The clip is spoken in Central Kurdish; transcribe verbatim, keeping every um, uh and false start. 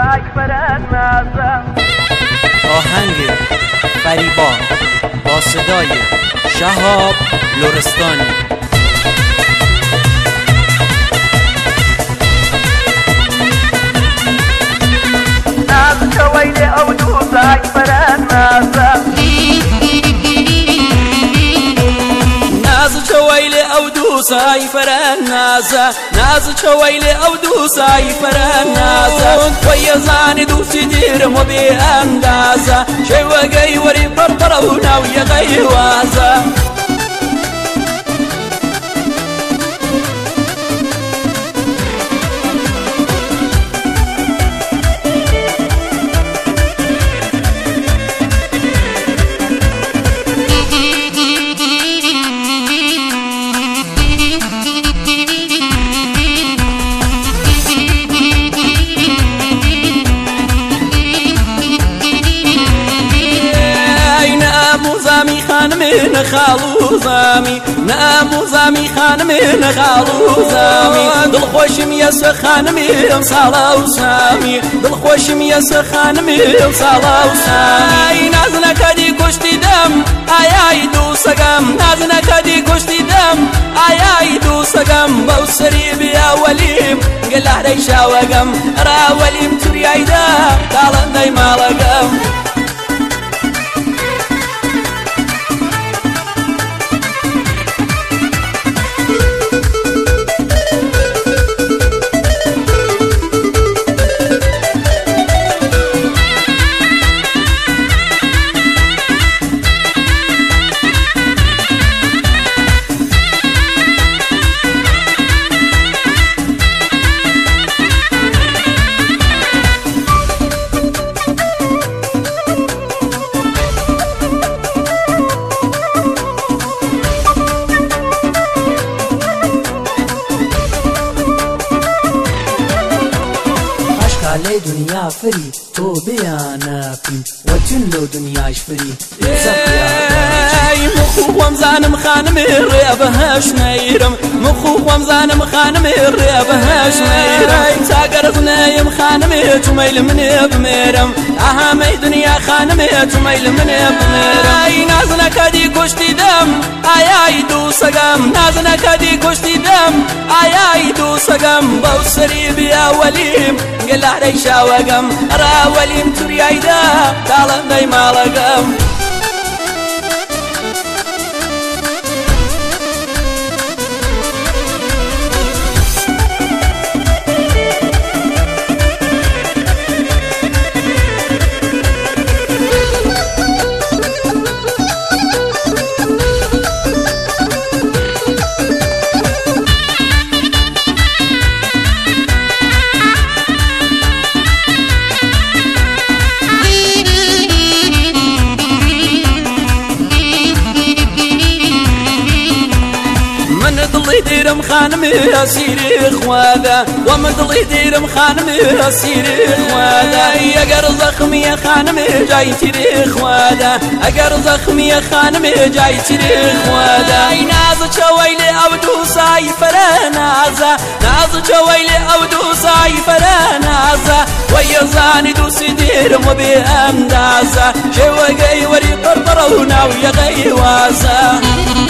آهنگ فریبا با صدای شهاب لرستانی. ناز شويلي أو دوساي فران نازا ناز شويلي أو دوساي فران نازا ناز شويلي أو دوساي فران نازا ويا زاني دوسي دير مو بأندازا شي وقاي وري بربرونا ويا غي وازا زامي خان من خالو زامي نامو زامي خان من خالو زامي دل خوشم يس خان من صلاو سامي دل خوشم يس خان من صلاو سامي نازنا كدي كشتي دم اي اي دو سقم نازنا كدي كشتي دم اي اي دو سقم بوسري بيا وليم قال علي شاوقم را وليم تري عيدا قال داي مالقم علي دنيا فري تو بيانا فين وجن لو دنياش فري مخو ومزانم خانم الريبها شميرم مخو ومزانم خانم الريبها شميرم ساقر ظنايم خانم تميل من بميرم اهامي دنيا خانم تميل من بميرم نازنا كدي كشتي دم اي اي دو سقم نازنا كدي كشتي دم اي اي دو سقم بوسري بيا وليم قال علي شاوقم را وليم تري عيدا قال داي مالقم ضلي ديرم خانم أسير إخواذا ومن ضلي ديرم خانم أسير إخواذا أقر زخمي يا خانم جاي تري إخواذا أقر زخمي يا خانم جاي تري إخواذا ناز شويلي أو دوساي فرنازا ناز شويلي أو دوساي فرنازا ويا زاني دوسي ديرم وبأمدازا شي وقاي وري بربرونا ويا غي وازا